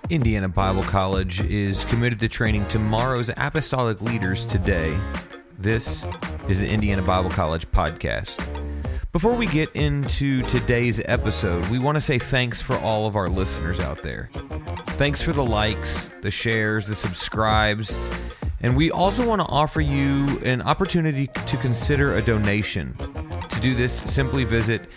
Indiana Bible College is committed to training tomorrow's apostolic leaders today. This is the Indiana Bible College podcast. Before we get into today's episode, we want to say thanks for all of our listeners out there. Thanks for the likes, the shares, the subscribes, and we also want to offer you an opportunity to consider a donation. To do this, simply visit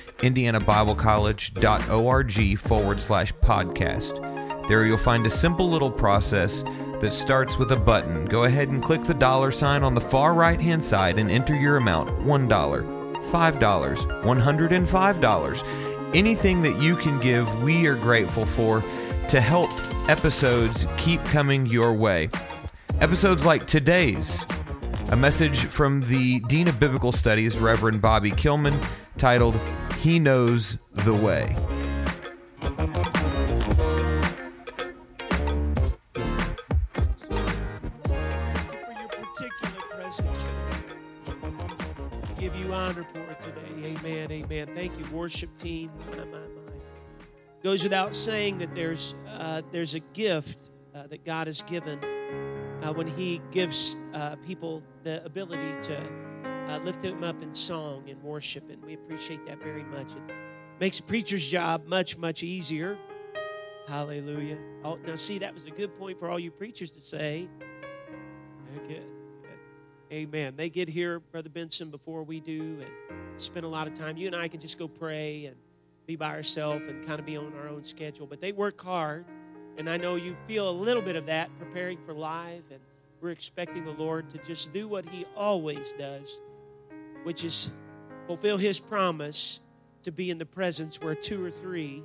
indianabiblecollege.org/podcast. There you'll find a simple little process that starts with a button. Go ahead and click the $ on the far right-hand side and enter your amount, $1, $5, $105. Anything that you can give, we are grateful for to help episodes keep coming your way. Episodes like today's, a message from the Dean of Biblical Studies, Reverend Bobby Kilman, titled, He Knows the Way. Give you honor for it today. Amen, amen. Thank you, worship team. My. Goes without saying that there's a gift that God has given when He gives people the ability to lift Him up in song and worship, and we appreciate that very much. It makes a preacher's job much, much easier. Hallelujah. Oh, now, see, that was a good point for all you preachers to say. Okay. Amen. They get here, Brother Benson, before we do and spend a lot of time. You and I can just go pray and be by ourselves and kind of be on our own schedule. But they work hard, and I know you feel a little bit of that preparing for live, and we're expecting the Lord to just do what He always does, which is fulfill His promise to be in the presence where 2 or 3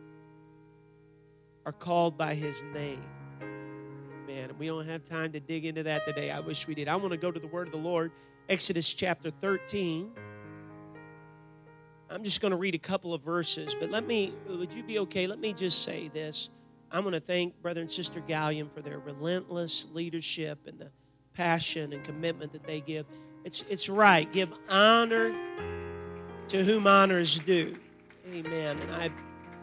are called by His name. And we don't have time to dig into that today. I wish we did. I want to go to the word of the Lord, Exodus chapter 13. I'm just going to read a couple of verses, but would you be okay? Let me just say this. I'm going to thank Brother and Sister Gallion for their relentless leadership and the passion and commitment that they give. It's right. Give honor to whom honor is due. Amen. And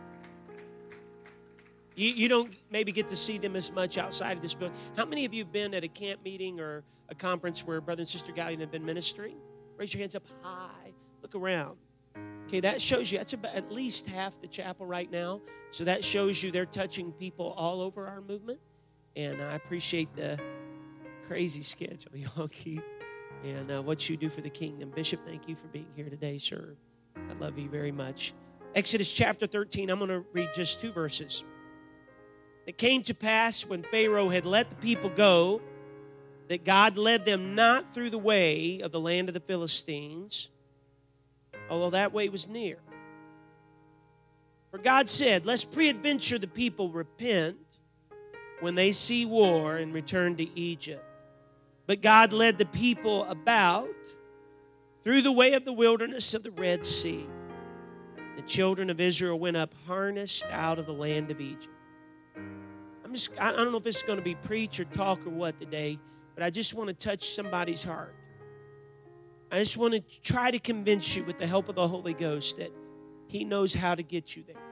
You don't maybe get to see them as much outside of this building. How many of you have been at a camp meeting or a conference where Brother and Sister Gallion have been ministering? Raise your hands up high. Look around. Okay, that shows you, that's about at least half the chapel right now. So that shows you they're touching people all over our movement. And I appreciate the crazy schedule y'all keep and what you do for the kingdom. Bishop, thank you for being here today, sir. I love you very much. Exodus chapter 13, I'm going to read just 2 verses. It came to pass when Pharaoh had let the people go that God led them not through the way of the land of the Philistines, although that way was near. For God said, lest peradventure the people repent when they see war and return to Egypt. But God led the people about through the way of the wilderness of the Red Sea. The children of Israel went up harnessed out of the land of Egypt. I don't know if this is going to be preach or talk or what today, but I just want to touch somebody's heart. I just want to try to convince you with the help of the Holy Ghost that He knows how to get you there.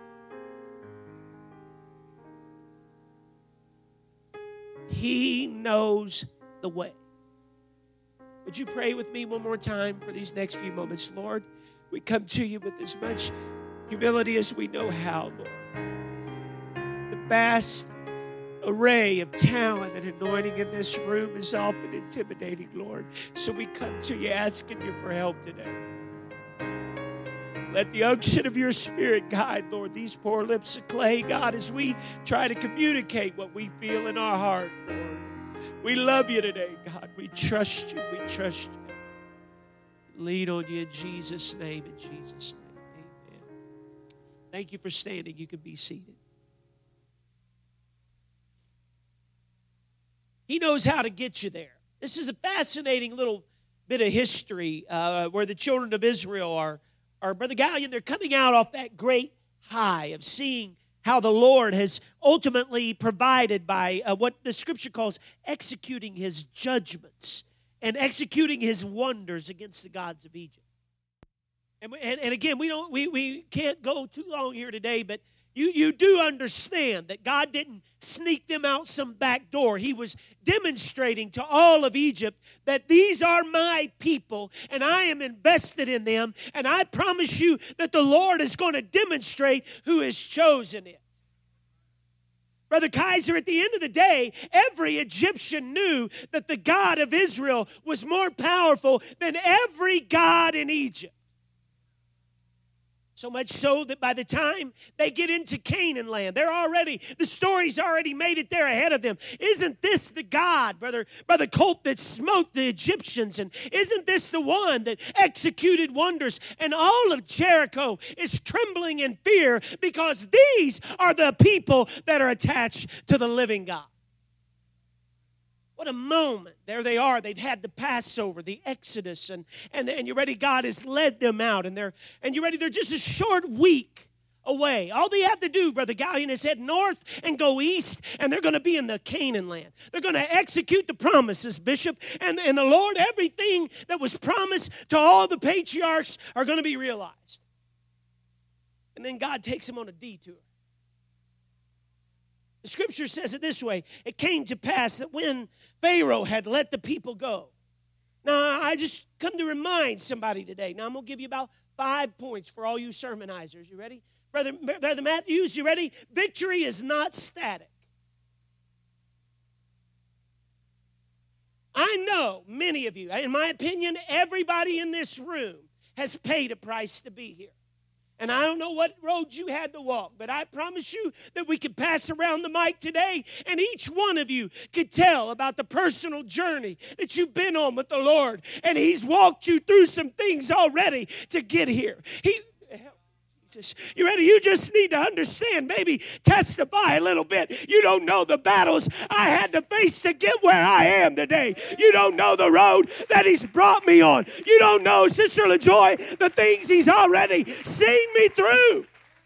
He knows the way. Would you pray with me one more time for these next few moments? Lord, we come to you with as much humility as we know how, Lord. The vast array of talent and anointing in this room is often intimidating, Lord. So we come to you asking you for help today. Let the unction of your Spirit guide, Lord, these poor lips of clay, God, as we try to communicate what we feel in our heart, Lord. We love you today, God. We trust you. We trust you. Lead on you in Jesus' name, in Jesus' name. Amen. Thank you for standing. You can be seated. He knows how to get you there. This is a fascinating little bit of history where the children of Israel are Brother Gallion, they're coming out off that great high of seeing how the Lord has ultimately provided by what the Scripture calls executing His judgments and executing His wonders against the gods of Egypt. And again, we can't go too long here today, but You do understand that God didn't sneak them out some back door. He was demonstrating to all of Egypt that these are my people and I am invested in them. And I promise you that the Lord is going to demonstrate who has chosen it. Brother Kaiser, at the end of the day, every Egyptian knew that the God of Israel was more powerful than every god in Egypt. So much so that by the time they get into Canaan land, the story's already made it there ahead of them. Isn't this the God, Brother Colt, that smote the Egyptians? And isn't this the one that executed wonders? And all of Jericho is trembling in fear because these are the people that are attached to the living God. What a moment. There they are. They've had the Passover, the Exodus, and you ready? God has led them out. And you ready? They're just a short week away. All they have to do, Brother Gallion, is head north and go east, and they're going to be in the Canaan land. They're going to execute the promises, Bishop. And the Lord, everything that was promised to all the patriarchs are going to be realized. And then God takes them on a detour. The scripture says it this way. It came to pass that when Pharaoh had let the people go. Now, I just come to remind somebody today. Now, I'm going to give you about 5 points for all you sermonizers. You ready? Brother Matthews, you ready? Victory is not static. I know many of you, in my opinion, everybody in this room has paid a price to be here. And I don't know what road you had to walk, but I promise you that we could pass around the mic today, and each one of you could tell about the personal journey that you've been on with the Lord. And He's walked you through some things already to get here. You ready? You just need to understand, maybe testify a little bit. You don't know the battles I had to face to get where I am today. You don't know the road that He's brought me on. You don't know, Sister LaJoy, the things He's already seen me through.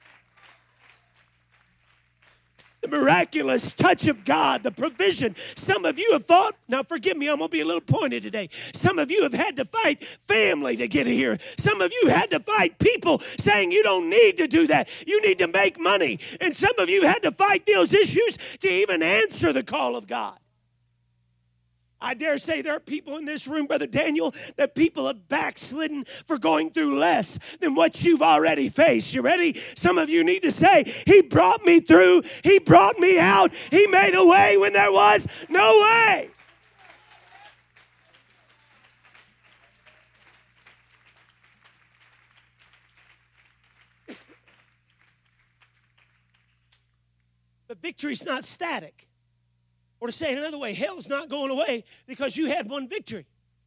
The miraculous touch of God, the provision. Some of you have thought, now forgive me, I'm going to be a little pointed today. Some of you have had to fight family to get here. Some of you had to fight people saying you don't need to do that. You need to make money. And some of you had to fight those issues to even answer the call of God. I dare say there are people in this room, Brother Daniel, that people have backslidden for going through less than what you've already faced. You ready? Some of you need to say, He brought me through. He brought me out. He made a way when there was no way. But victory's not static. Or to say it another way, hell's not going away because you had one victory.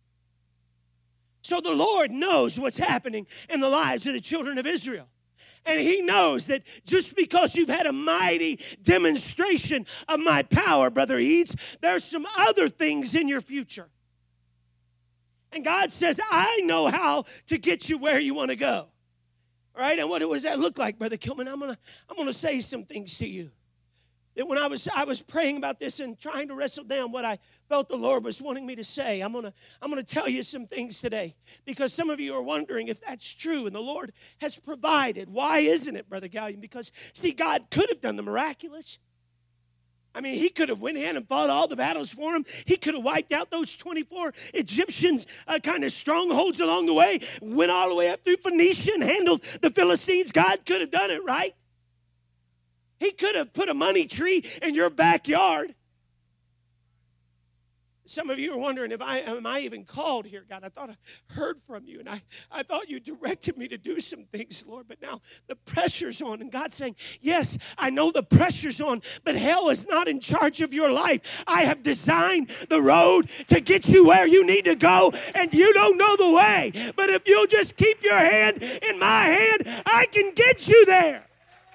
So the Lord knows what's happening in the lives of the children of Israel. And He knows that just because you've had a mighty demonstration of my power, Brother Eads, there's some other things in your future. And God says, I know how to get you where you want to go. All right, and what does that look like, Brother Kilman? I'm gonna say some things to you. That when I was praying about this and trying to wrestle down what I felt the Lord was wanting me to say, I'm gonna tell you some things today, because some of you are wondering if that's true, and the Lord has provided. Why isn't it, Brother Gallion? Because, see, God could have done the miraculous. I mean, He could have went in and fought all the battles for him. He could have wiped out those 24 Egyptians kind of strongholds along the way, went all the way up through Phoenicia and handled the Philistines. God could have done it, right? He could have put a money tree in your backyard. Some of you are wondering, am I even called here, God? I thought I heard from you, and I thought you directed me to do some things, Lord, but now the pressure's on. And God's saying, yes, I know the pressure's on, but hell is not in charge of your life. I have designed the road to get you where you need to go, and you don't know the way. But if you'll just keep your hand in my hand, I can get you there.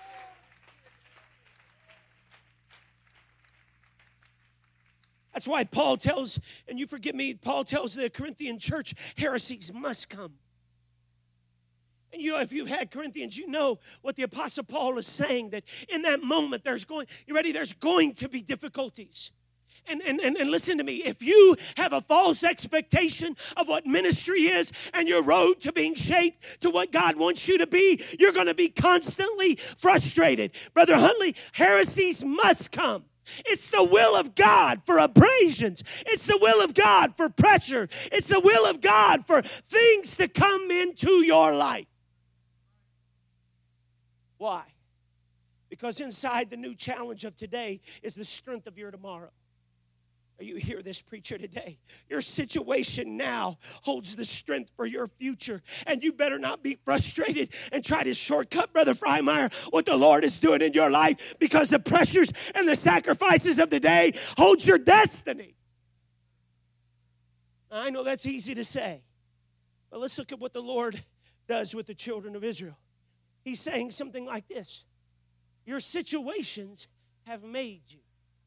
That's why Paul tells, and you forgive me, Paul tells the Corinthian church, heresies must come. And you know, if you've had Corinthians, you know what the Apostle Paul is saying, that in that moment there's going to be difficulties. And listen to me, if you have a false expectation of what ministry is and your road to being shaped to what God wants you to be, you're going to be constantly frustrated. Brother Huntley, heresies must come. It's the will of God for abrasions. It's the will of God for pressure. It's the will of God for things to come into your life. Why? Because inside the new challenge of today is the strength of your tomorrow. You hear this, preacher, today. Your situation now holds the strength for your future. And you better not be frustrated and try to shortcut, Brother Freymire, what the Lord is doing in your life, because the pressures and the sacrifices of the day hold your destiny. I know that's easy to say, but let's look at what the Lord does with the children of Israel. He's saying something like this: your situations have made you.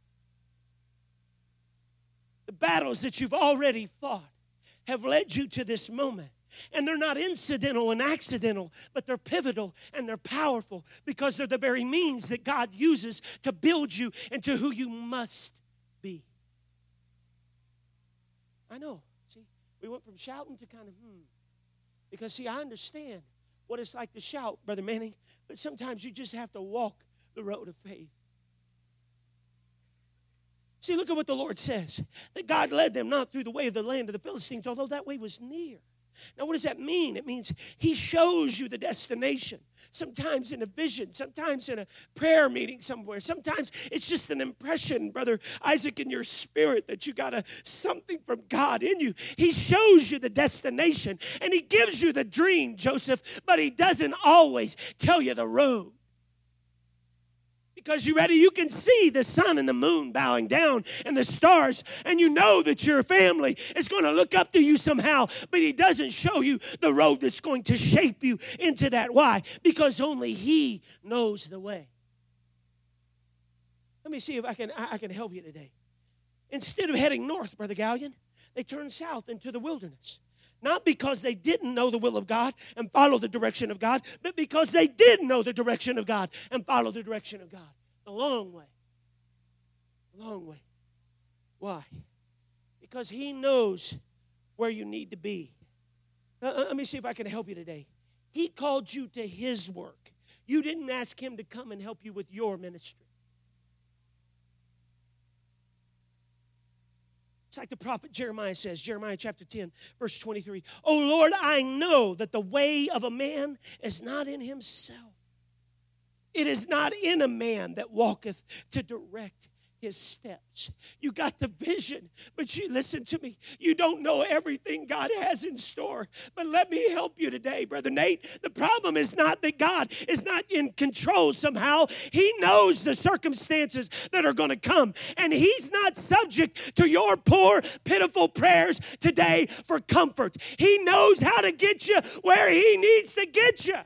The battles that you've already fought have led you to this moment. And they're not incidental and accidental, but they're pivotal and they're powerful, because they're the very means that God uses to build you into who you must be. I know. See, we went from shouting to kind of Because, see, I understand what it's like to shout, Brother Manning, but sometimes you just have to walk the road of faith. See, look at what the Lord says. That God led them not through the way of the land of the Philistines, although that way was near. Now, what does that mean? It means He shows you the destination. Sometimes in a vision, sometimes in a prayer meeting somewhere. Sometimes it's just an impression, Brother Isaac, in your spirit that you got something from God in you. He shows you the destination, and He gives you the dream, Joseph, but He doesn't always tell you the road. Because you can see the sun and the moon bowing down and the stars, and you know that your family is going to look up to you somehow, but He doesn't show you the road that's going to shape you into that. Why? Because only He knows the way. Let me see if I can help you today. Instead of heading north, Brother Gallion, they turned south into the wilderness. Not because they didn't know the will of God and follow the direction of God, but because they did know the direction of God and follow the direction of God. The long way. The long way. Why? Because He knows where you need to be. Let me see if I can help you today. He called you to His work. You didn't ask Him to come and help you with your ministry. It's like the prophet Jeremiah says, Jeremiah chapter 10, verse 23. Oh Lord, I know that the way of a man is not in himself. It is not in a man that walketh to direct his steps. You got the vision, but you listen to me. You don't know everything God has in store. But let me help you today, Brother Nate. The problem is not that God is not in control somehow. He knows the circumstances that are going to come. And He's not subject to your poor, pitiful prayers today for comfort. He knows how to get you where He needs to get you. Let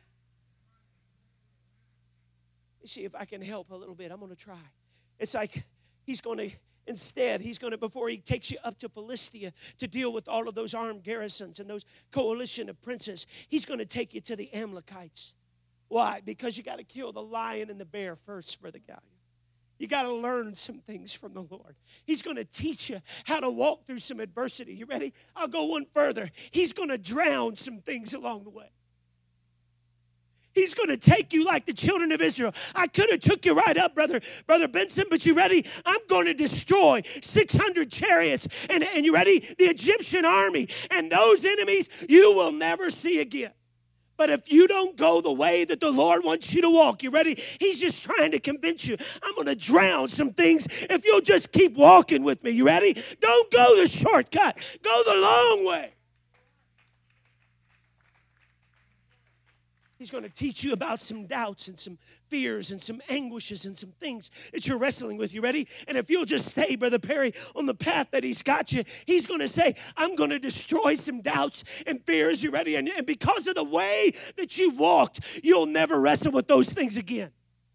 me see if I can help a little bit. I'm going to try. It's like He's going to, before He takes you up to Philistia to deal with all of those armed garrisons and those coalition of princes, He's going to take you to the Amalekites. Why? Because you got to kill the lion and the bear first, Brother Gallion. You got to learn some things from the Lord. He's going to teach you how to walk through some adversity. You ready? I'll go one further. He's going to drown some things along the way. He's going to take you like the children of Israel. I could have took you right up, Brother Benson, but you ready? I'm going to destroy 600 chariots. And you ready? The Egyptian army. And those enemies you will never see again. But if you don't go the way that the Lord wants you to walk, you ready? He's just trying to convince you. I'm going to drown some things if you'll just keep walking with me. You ready? Don't go the shortcut. Go the long way. He's going to teach you about some doubts and some fears and some anguishes and some things that you're wrestling with. You ready? And if you'll just stay, Brother Perry, on the path that He's got you, He's going to say, I'm going to destroy some doubts and fears. You ready? And because of the way that you've walked, you'll never wrestle with those things again.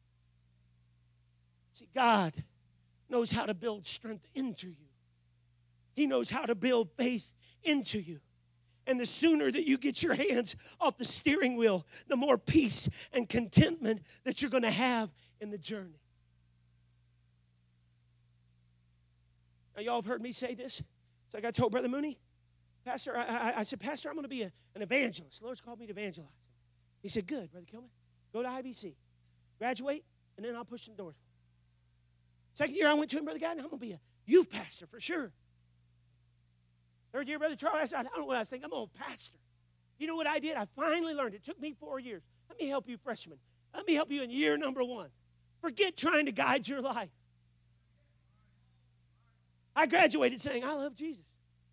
See, God knows how to build strength into you. He knows how to build faith into you. And the sooner that you get your hands off the steering wheel, the more peace and contentment that you're going to have in the journey. Now, y'all have heard me say this. It's like I told Brother Mooney, Pastor, I said, Pastor, I'm going to be an evangelist. The Lord's called me to evangelize. He said, good, Brother Kilman. Go to IBC. Graduate, and then I'll push some doors. Second year, I went to him, Brother God, and I'm going to be a youth pastor for sure. Third year, Brother Charlie, I said, I don't know what I was thinking. I'm going to pastor. You know what I did? I finally learned. It took me 4 years. Let me help you, freshmen. Let me help you in year number 1. Forget trying to guide your life. I graduated saying, I love Jesus.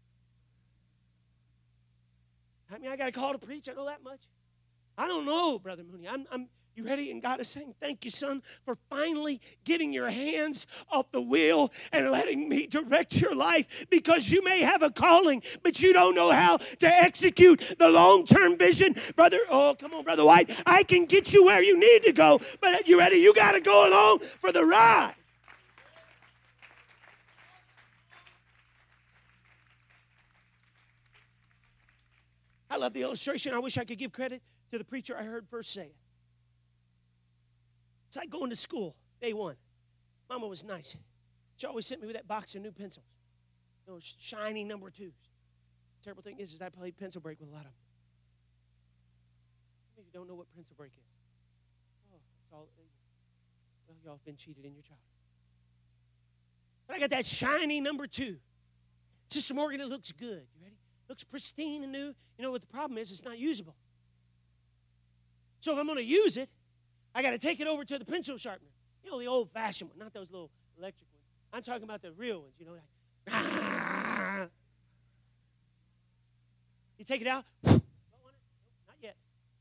I mean, I got a call to preach. I know that much. I don't know, Brother Mooney. You ready? And God is saying, thank you, son, for finally getting your hands off the wheel and letting me direct your life, because you may have a calling, but you don't know how to execute the long-term vision. Brother, oh, come on, Brother White. I can get you where you need to go, but you ready? You got to go along for the ride. I love the illustration. I wish I could give credit to the preacher I heard first say it. It's like going to school, day 1. Mama was nice. She always sent me with that box of new pencils, those shiny number 2s. Terrible thing is I played pencil break with a lot of them. Some of you don't know what pencil break is. Oh, it's all, well, y'all have been cheated in your childhood. But I got that shiny number 2. Sister Morgan, it looks good. You ready? Looks pristine and new. You know what the problem is? It's not usable. So if I'm going to use it, I got to take it over to the pencil sharpener. You know, the old-fashioned one, not those little electric ones. I'm talking about the real ones, you know. Like, you take it out. Not yet.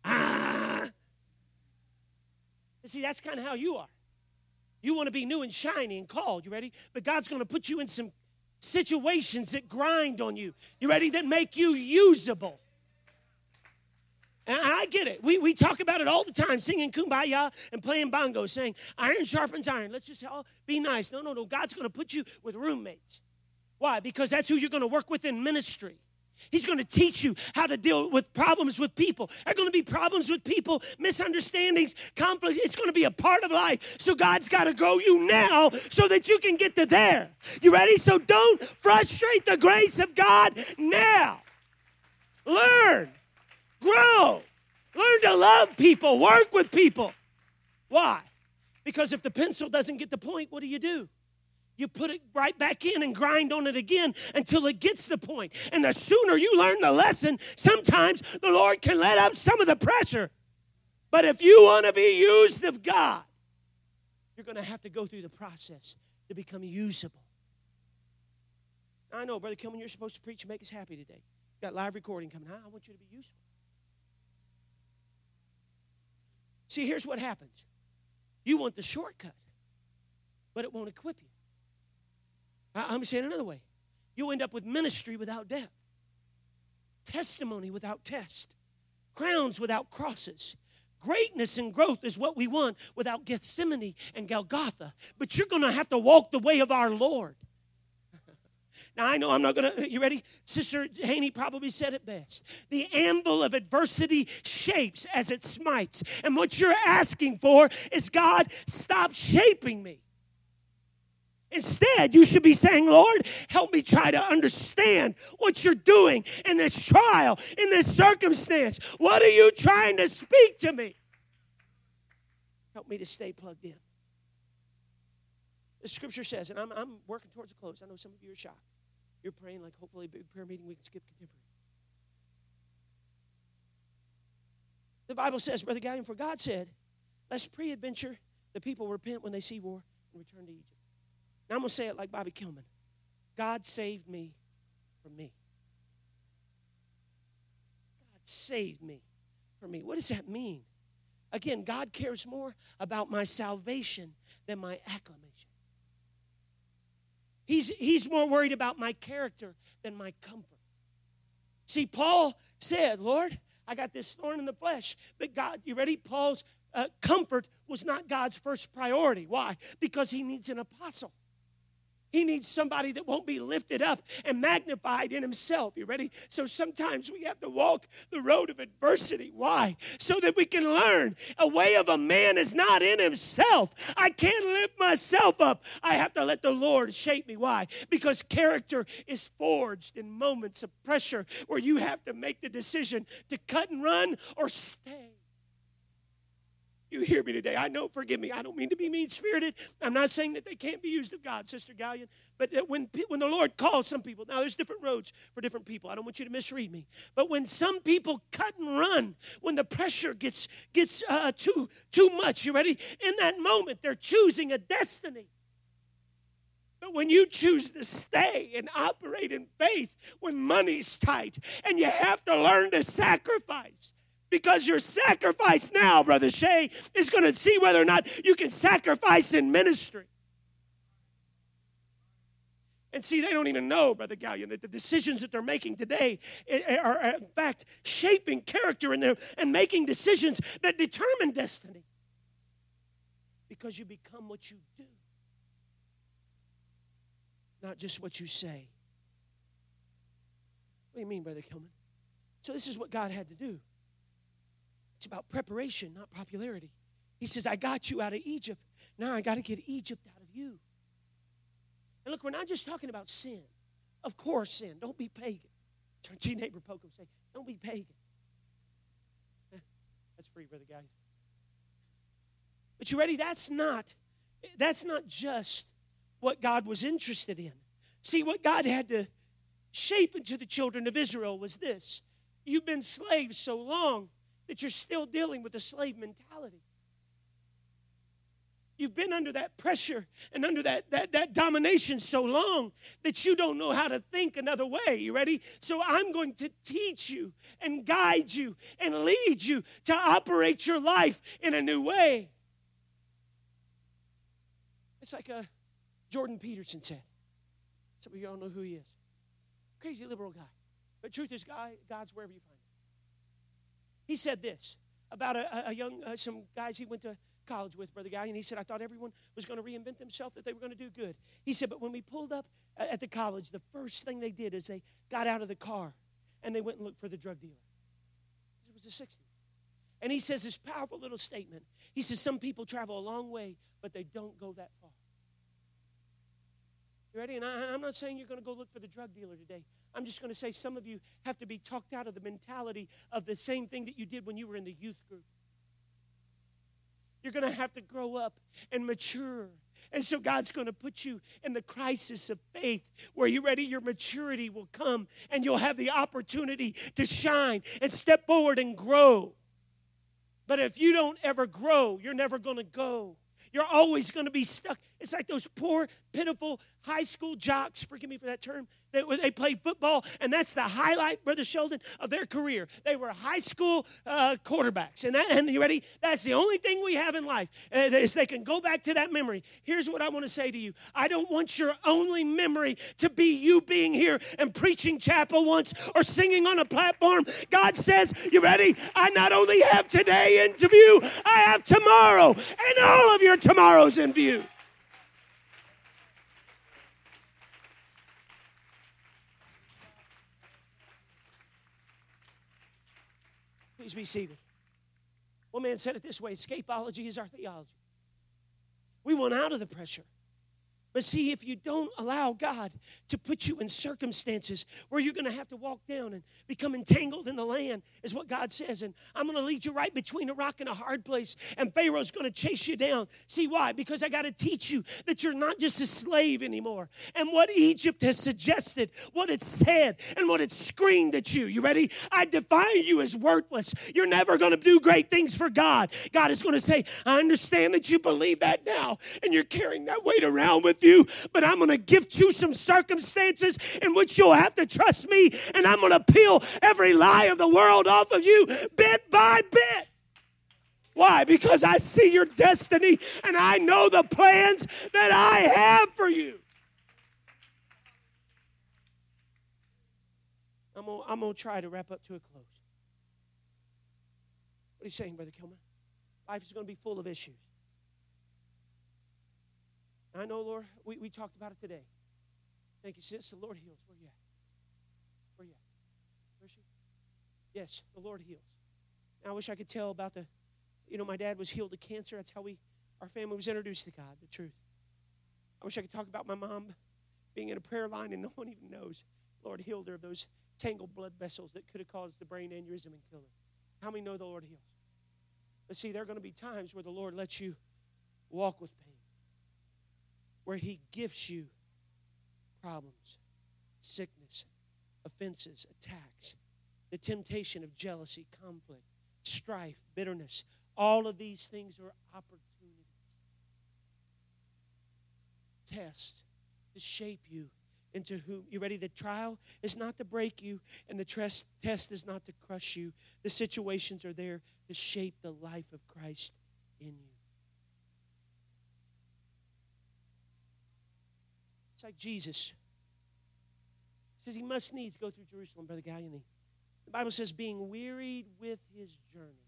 And see, that's kind of how you are. You want to be new and shiny and called. You ready? But God's going to put you in some situations that grind on you. You ready? That make you usable. And I get it. We talk about it all the time, singing Kumbaya and playing bongo, saying, iron sharpens iron. Let's just all be nice. No. God's going to put you with roommates. Why? Because that's who you're going to work with in ministry. He's going to teach you how to deal with problems with people. There are going to be problems with people, misunderstandings, conflicts. It's going to be a part of life. So God's got to grow you now so that you can get to there. You ready? So don't frustrate the grace of God now. Learn. Grow. Learn to love people. Work with people. Why? Because if the pencil doesn't get the point, what do? You put it right back in and grind on it again until it gets the point. And the sooner you learn the lesson, sometimes the Lord can let up some of the pressure. But if you want to be used of God, you're going to have to go through the process to become usable. Now, I know, Brother Kilman, you're supposed to preach and make us happy today. Got live recording coming. I want you to be useful. See, here's what happens. You want the shortcut, but it won't equip you. I'm saying it another way. You'll end up with ministry without depth, testimony without test, crowns without crosses. Greatness and growth is what we want without Gethsemane and Golgotha. But you're going to have to walk the way of our Lord. Now, I know I'm not going to, you ready? Sister Haney probably said it best. The anvil of adversity shapes as it smites. And what you're asking for is, God, stop shaping me. Instead, you should be saying, Lord, help me try to understand what you're doing in this trial, in this circumstance. What are you trying to speak to me? Help me to stay plugged in. The scripture says, and I'm working towards a close. I know some of you are shocked. You're praying like, hopefully, a big prayer meeting, we can skip contemporary. The Bible says, Brother Gallion, for God said, lest pre-adventure the people repent when they see war and return to Egypt. Now I'm going to say it like Bobby Kilman. God saved me from me. God saved me from me. What does that mean? Again, God cares more about my salvation than my acclamation. He's more worried about my character than my comfort. See, Paul said, Lord, I got this thorn in the flesh. But God, you ready? Paul's comfort was not God's first priority. Why? Because he needs an apostle. He needs somebody that won't be lifted up and magnified in himself. You ready? So sometimes we have to walk the road of adversity. Why? So that we can learn a way of a man is not in himself. I can't lift myself up. I have to let the Lord shape me. Why? Because character is forged in moments of pressure where you have to make the decision to cut and run or stay. You hear me today. I know, forgive me. I don't mean to be mean-spirited. I'm not saying that they can't be used of God, Sister Gallion. But that when the Lord calls some people, now there's different roads for different people. I don't want you to misread me. But when some people cut and run, when the pressure gets too much, you ready? In that moment, they're choosing a destiny. But when you choose to stay and operate in faith when money's tight, and you have to learn to sacrifice, because your sacrifice now, Brother Shea, is going to see whether or not you can sacrifice in ministry. And see, they don't even know, Brother Gallion, that the decisions that they're making today are in fact, shaping character in them and making decisions that determine destiny. Because you become what you do, not just what you say. What do you mean, Brother Kilman? So this is what God had to do. It's about preparation, not popularity. He says, I got you out of Egypt. Now I got to get Egypt out of you. And look, we're not just talking about sin. Of course, sin. Don't be pagan. Turn to your neighbor, poke him, say, don't be pagan. That's free, brother, guys. But you ready? That's not just what God was interested in. See, what God had to shape into the children of Israel was this. You've been slaves so long that you're still dealing with a slave mentality. You've been under that pressure and under that domination so long that you don't know how to think another way. You ready? So I'm going to teach you and guide you and lead you to operate your life in a new way. It's like Jordan Peterson said. Some of you all know who he is. Crazy liberal guy. But truth is, God's wherever you find him. He said this about some guys he went to college with, Brother Guy, and he said, I thought everyone was going to reinvent themselves, that they were going to do good. He said, but when we pulled up at the college, the first thing they did is they got out of the car and they went and looked for the drug dealer. It was the 60s. And he says this powerful little statement. He says, some people travel a long way, but they don't go that far. You ready? And I'm not saying you're going to go look for the drug dealer today. I'm just going to say some of you have to be talked out of the mentality of the same thing that you did when you were in the youth group. You're going to have to grow up and mature. And so God's going to put you in the crisis of faith where you ready, your maturity will come and you'll have the opportunity to shine and step forward and grow. But if you don't ever grow, you're never going to go. You're always going to be stuck. It's like those poor, pitiful high school jocks, forgive me for that term, they played football, and that's the highlight, Brother Sheldon, of their career. They were high school quarterbacks. And you ready? That's the only thing we have in life, is they can go back to that memory. Here's what I want to say to you. I don't want your only memory to be you being here and preaching chapel once or singing on a platform. God says, you ready? I not only have today in view, I have tomorrow, and all of your tomorrows in view. Please be seated. One man said it this way, escapology is our theology. We want out of the pressure. But see, if you don't allow God to put you in circumstances where you're going to have to walk down and become entangled in the land, is what God says. And I'm going to lead you right between a rock and a hard place, and Pharaoh's going to chase you down. See why? Because I got to teach you that you're not just a slave anymore. And what Egypt has suggested, what it said, and what it screamed at you. You ready? I define you as worthless. You're never going to do great things for God. God is going to say, I understand that you believe that now, and you're carrying that weight around with you. But I'm going to gift you some circumstances in which you'll have to trust me, and I'm going to peel every lie of the world off of you bit by bit. Why? Because I see your destiny, and I know the plans that I have for you. I'm going to try to wrap up to a close. What are you saying, Brother Kilman? Life is going to be full of issues. I know, Lord, we talked about it today. Thank you, sis. The Lord heals. Where you at? Where you at? Where is she? Yes, the Lord heals. Now, I wish I could tell about my dad was healed of cancer. That's how our family was introduced to God, the truth. I wish I could talk about my mom being in a prayer line and no one even knows. The Lord healed her of those tangled blood vessels that could have caused the brain aneurysm and killed her. How many know the Lord heals? But see, there are going to be times where the Lord lets you walk with pain, where He gifts you problems, sickness, offenses, attacks, the temptation of jealousy, conflict, strife, bitterness. All of these things are opportunities, tests to shape you into whom. You ready? The trial is not to break you, and the test is not to crush you. The situations are there to shape the life of Christ in you. It's like Jesus. He says he must needs go through Jerusalem, Brother Galliani. The Bible says, being wearied with his journey,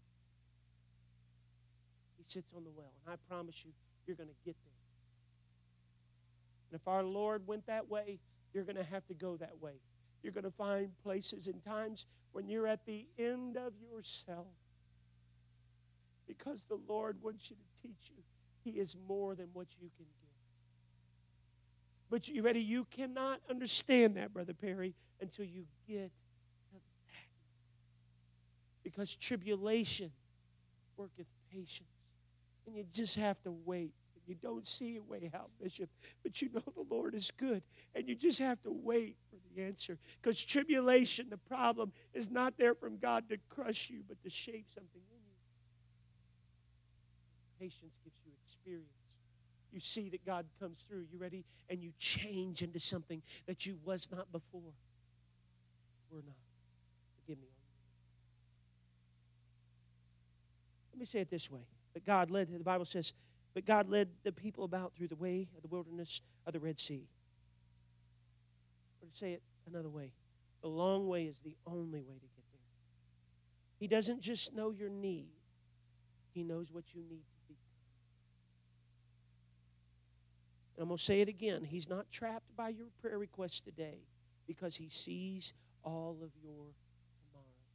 he sits on the well. And I promise you, you're going to get there. And if our Lord went that way, you're going to have to go that way. You're going to find places and times when you're at the end of yourself, because the Lord wants you to teach you He is more than what you can give. But you ready? You cannot understand that, Brother Perry, until you get to that. Because tribulation worketh patience. And you just have to wait. You don't see a way out, Bishop, but you know the Lord is good. And you just have to wait for the answer. Because tribulation, the problem, is not there from God to crush you, but to shape something in you. Patience gives you experience. You see that God comes through. You ready? And you change into something that you was not before. We're not. Forgive me. Let me say it this way. But God led, the Bible says, but God led the people about through the way of the wilderness of the Red Sea. Or to say it another way, the long way is the only way to get there. He doesn't just know your need. He knows what you need to be. And I'm going to say it again. He's not trapped by your prayer request today because He sees all of your tomorrows.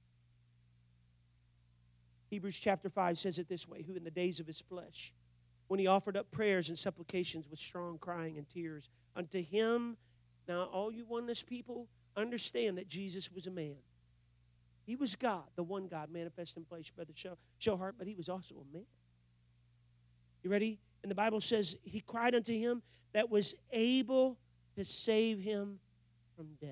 Hebrews chapter 5 says it this way, who in the days of His flesh, when He offered up prayers and supplications with strong crying and tears unto Him. Now, all you oneness people, understand that Jesus was a man. He was God, the one God manifest in flesh, Brother Showhart, but He was also a man. You ready? And the Bible says He cried unto Him that was able to save him from death.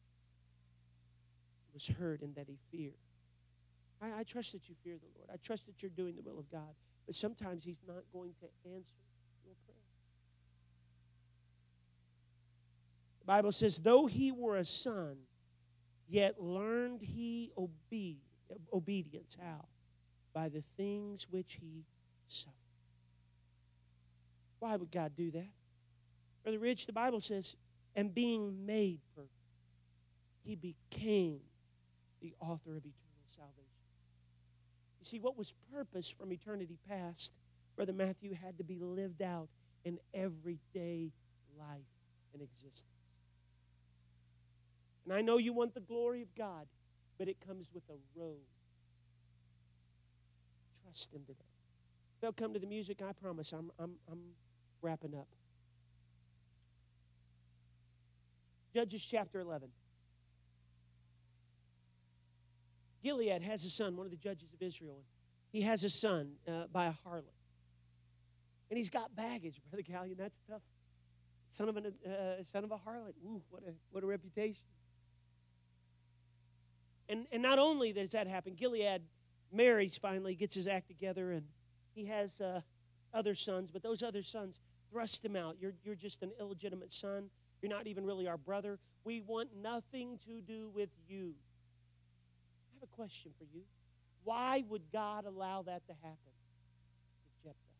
It was heard in that He feared. I trust that you fear the Lord. I trust that you're doing the will of God. But sometimes He's not going to answer your prayer. The Bible says, though He were a son, yet learned He obedience. How? By the things which He suffered. Why would God do that? Brother Rich, the Bible says, and being made perfect, He became the author of eternal salvation. You see, what was purpose from eternity past, Brother Matthew, had to be lived out in everyday life and existence. And I know you want the glory of God, but it comes with a road. Trust Him today. They'll come to the music, I promise. I'm wrapping up. Judges chapter 11. Gilead has a son, one of the judges of Israel. He has a son by a harlot. And he's got baggage, Brother Gallion. That's tough. Son of a harlot. Ooh, what a reputation. And not only does that happen, Gilead marries finally, gets his act together, and he has other sons, but those other sons thrust him out. You're just an illegitimate son. You're not even really our brother. We want nothing to do with you. I have a question for you. Why would God allow that to happen to Jephthah?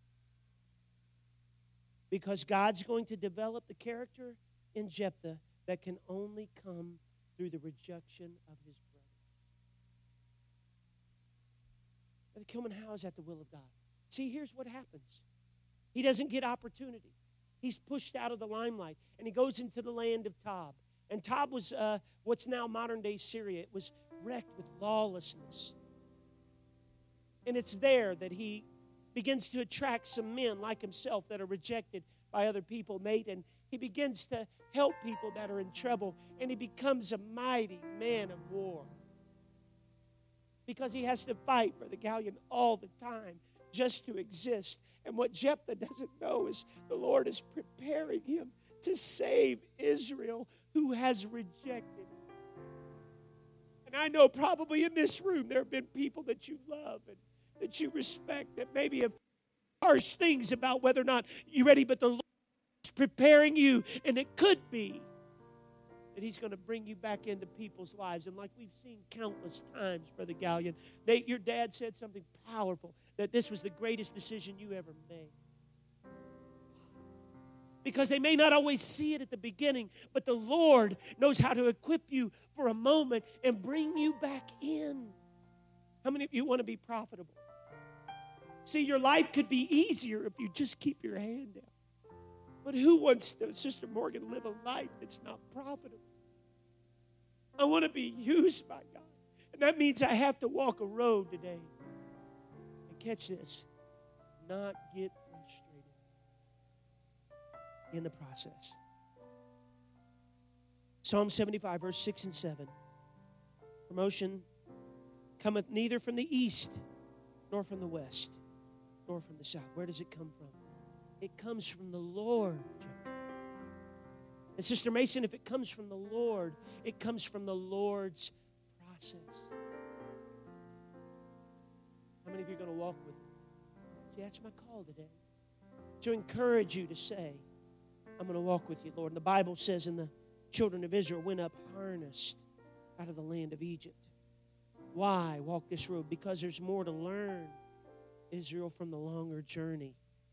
Because God's going to develop the character in Jephthah that can only come through the rejection of his brother. Brother Kilman, how is that the will of God? See, here's what happens. He doesn't get opportunity. He's pushed out of the limelight, and he goes into the land of Tob. And Tob was what's now modern-day Syria. It was wrecked with lawlessness. And it's there that he begins to attract some men like himself that are rejected by other people, Nate, and he begins to help people that are in trouble, and he becomes a mighty man of war. Because he has to fight, Brother Gallion, all the time just to exist. And what Jephthah doesn't know is the Lord is preparing him to save Israel, who has rejected him. And I know probably in this room there have been people that you love and that you respect that maybe have harsh things about whether or not you're ready, but the Lord is preparing you, and it could be that He's going to bring you back into people's lives. And like we've seen countless times, Brother Gallion, Nate, your dad said something powerful, that this was the greatest decision you ever made. Because they may not always see it at the beginning, but the Lord knows how to equip you for a moment and bring you back in. How many of you want to be profitable? See, your life could be easier if you just keep your hand out. But who wants to, Sister Morgan, live a life that's not profitable? I want to be used by God. And that means I have to walk a road today. And catch this, not get frustrated in the process. Psalm 75, verse 6 and 7. Promotion cometh neither from the east, nor from the west, nor from the south. Where does it come from? It comes from the Lord. And Sister Mason, if it comes from the Lord, it comes from the Lord's process. How many of you are going to walk with me? See, that's my call today. To encourage you to say, I'm going to walk with you, Lord. And the Bible says, and the children of Israel went up harnessed out of the land of Egypt. Why walk this road? Because there's more to learn, Israel, from the longer journey.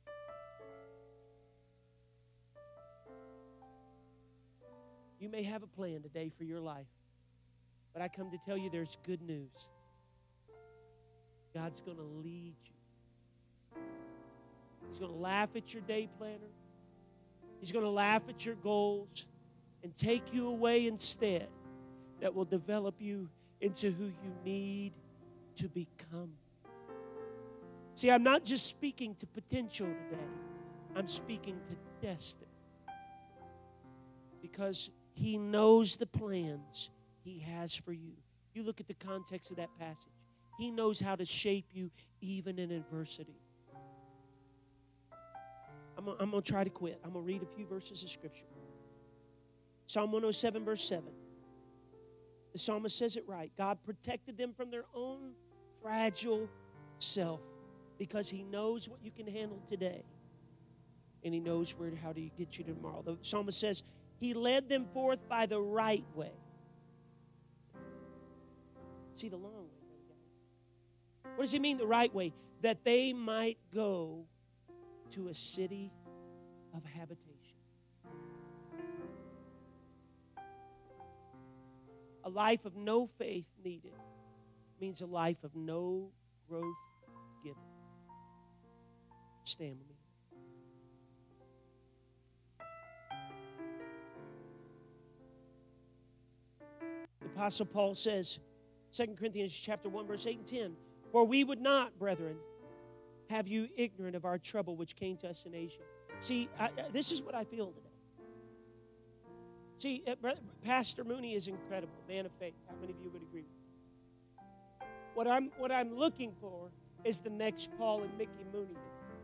You may have a plan today for your life, but I come to tell you there's good news. God's going to lead you. He's going to laugh at your day planner. He's going to laugh at your goals and take you away instead that will develop you into who you need to become. See, I'm not just speaking to potential today. I'm speaking to destiny. Because He knows the plans He has for you. You look at the context of that passage. He knows how to shape you even in adversity. I'm going to try to quit. I'm going to read a few verses of Scripture. Psalm 107, verse 7. The psalmist says it right. God protected them from their own fragile self because He knows what you can handle today. And He knows how to get you tomorrow. The psalmist says, He led them forth by the right way. See, the long way. What does He mean, the right way? That they might go to a city of habitation. A life of no faith needed means a life of no growth given. Stand with me. The Apostle Paul says, 2 Corinthians chapter 1, verse 8 and 10, for we would not, brethren, have you ignorant of our trouble which came to us in Asia. See, this is what I feel today. See, Pastor Mooney is incredible, man of faith. How many of you would agree with me? What I'm looking for is the next Paul and Mickey Mooney.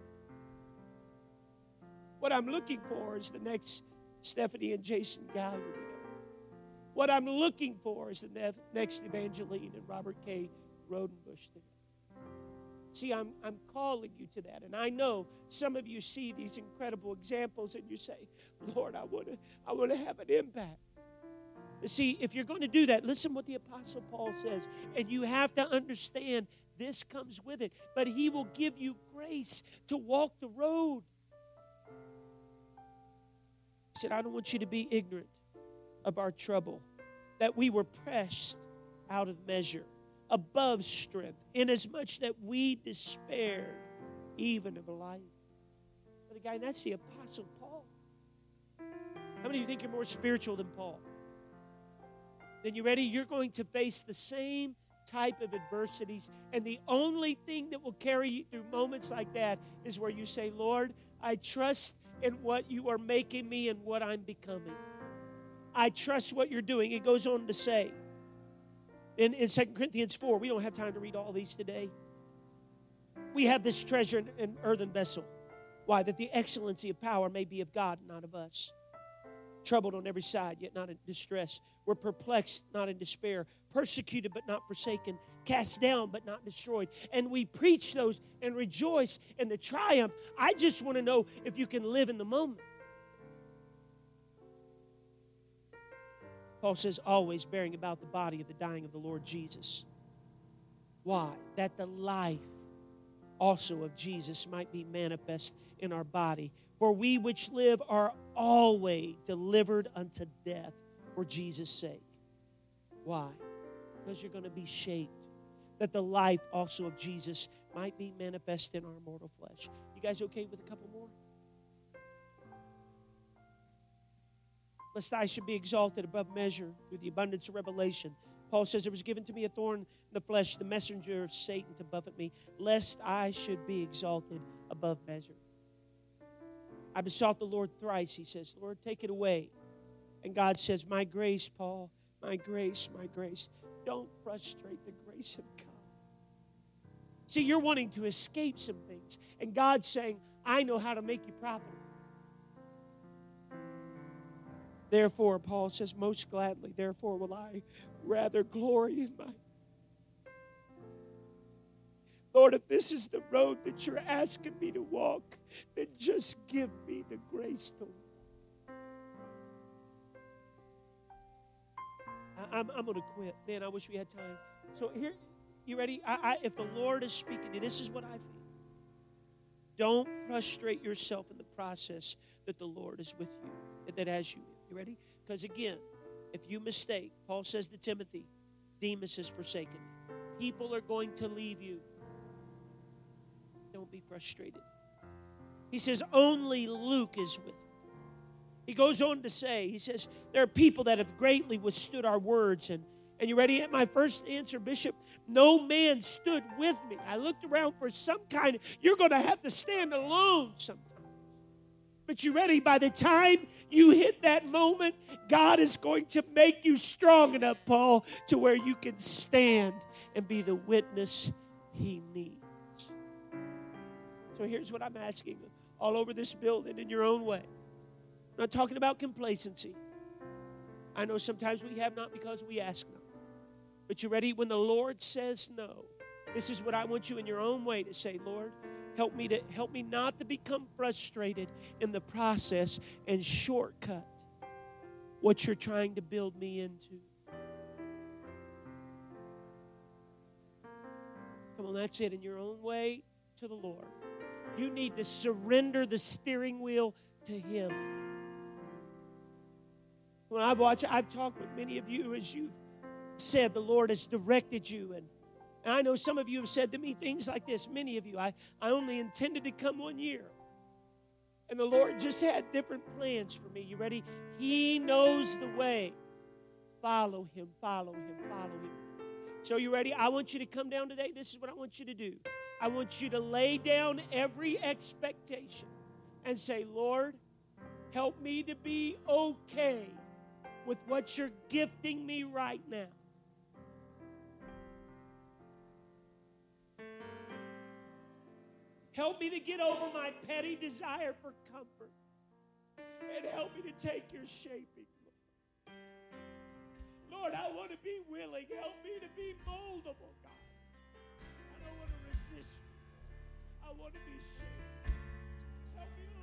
What I'm looking for is the next Stephanie and Jason Gallion. What I'm looking for is the next Evangeline and Robert K. Rodenbush today. See, I'm calling you to that. And I know some of you see these incredible examples and you say, Lord, I want to have an impact. But see, if you're going to do that, listen what the Apostle Paul says. And you have to understand this comes with it. But He will give you grace to walk the road. He said, I don't want you to be ignorant of our trouble, that we were pressed out of measure, above strength, inasmuch that we despaired even of life. Brother Guy, and that's the Apostle Paul. How many of you think you're more spiritual than Paul? Then you ready? You're going to face the same type of adversities, and the only thing that will carry you through moments like that is where you say, Lord, I trust in what you are making me and what I'm becoming. I trust what you're doing. It goes on to say in 2 Corinthians 4, we don't have time to read all these today. We have this treasure in an earthen vessel. Why? That the excellency of power may be of God, not of us. Troubled on every side, yet not in distress. We're perplexed, not in despair. Persecuted, but not forsaken. Cast down, but not destroyed. And we preach those and rejoice in the triumph. I just want to know if you can live in the moment. Paul says, always bearing about the body of the dying of the Lord Jesus. Why? That the life also of Jesus might be manifest in our body. For we which live are always delivered unto death for Jesus' sake. Why? Because you're going to be shaped. That the life also of Jesus might be manifest in our mortal flesh. You guys okay with a couple more? Lest I should be exalted above measure through the abundance of revelation. Paul says, it was given to me a thorn in the flesh, the messenger of Satan to buffet me, lest I should be exalted above measure. I besought the Lord thrice. He says, Lord, take it away. And God says, my grace, Paul, my grace, my grace. Don't frustrate the grace of God. See, you're wanting to escape some things. And God's saying, I know how to make you profitable. Therefore, Paul says, most gladly, therefore will I rather glory in my... Lord, if this is the road that you're asking me to walk, then just give me the grace to walk. I'm going to quit. Man, I wish we had time. So here, you ready? If the Lord is speaking to you, this is what I feel. Don't frustrate yourself in the process that the Lord is with you, that has you. You ready? Because again, if you mistake, Paul says to Timothy, Demas is forsaken. People are going to leave you. Don't be frustrated. He says, only Luke is with me. He goes on to say, he says, there are people that have greatly withstood our words. And you ready? At my first answer, Bishop, no man stood with me. I looked around for some kind of, you're going to have to stand alone sometimes. But you ready? By the time you hit that moment, God is going to make you strong enough, Paul, to where you can stand and be the witness he needs. So here's what I'm asking all over this building in your own way. I'm not talking about complacency. I know sometimes we have not because we ask not. But you ready? When the Lord says no, this is what I want you in your own way to say, Lord, help me not to become frustrated in the process and shortcut what you're trying to build me into. Come on, that's it. In your own way to the Lord. You need to surrender the steering wheel to Him. When I've talked with many of you as you've said the Lord has directed you. And I know some of you have said to me things like this. Many of you, I only intended to come 1 year. And the Lord just had different plans for me. You ready? He knows the way. Follow Him, follow Him, follow Him. So you ready? I want you to come down today. This is what I want you to do. I want you to lay down every expectation and say, Lord, help me to be okay with what you're gifting me right now. Help me to get over my petty desire for comfort. And help me to take your shaping. Lord, I want to be willing. Help me to be moldable, God. I don't want to resist you. I want to be shaped. Help me, Lord.